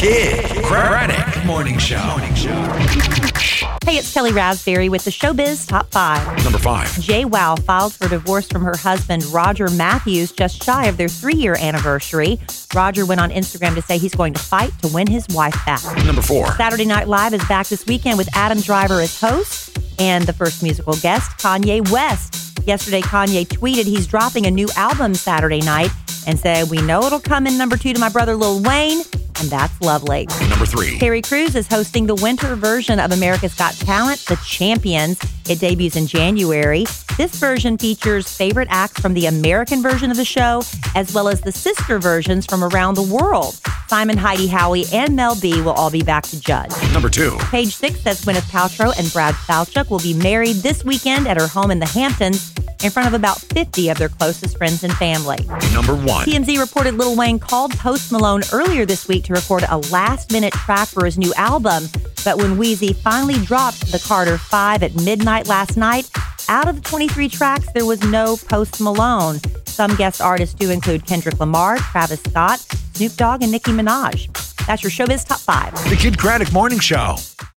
Kid Craddock Morning Show. Hey, it's Kelly Raspberry with the Showbiz Top 5. Number 5. Jay Wow filed for divorce from her husband, Roger Matthews, just shy of their 3-year anniversary. Roger went on Instagram to say he's going to fight to win his wife back. Number 4. Saturday Night Live is back this weekend with Adam Driver as host and the first musical guest, Kanye West. Yesterday, Kanye tweeted he's dropping a new album Saturday night and said, "We know it'll come in number 2 to my brother Lil Wayne," and that's lovely. Number 3. Terry Crews is hosting the winter version of America's Got Talent, The Champions. It debuts in January. This version features favorite acts from the American version of the show, as well as the sister versions from around the world. Simon, Heidi Howie, and Mel B will all be back to judge. Number 2. Page 6 says Gwyneth Paltrow and Brad Falchuk will be married this weekend at her home in the Hamptons in front of about 50 of their closest friends and family. Number 1. TMZ reported Lil Wayne called Post Malone earlier this week to record a last-minute track for his new album. But when Weezy finally dropped the Carter 5 at midnight last night, out of the 23 tracks, there was no Post Malone. Some guest artists do include Kendrick Lamar, Travis Scott, Snoop Dogg, and Nicki Minaj. That's your Showbiz Top 5. The Kid Craddock Morning Show.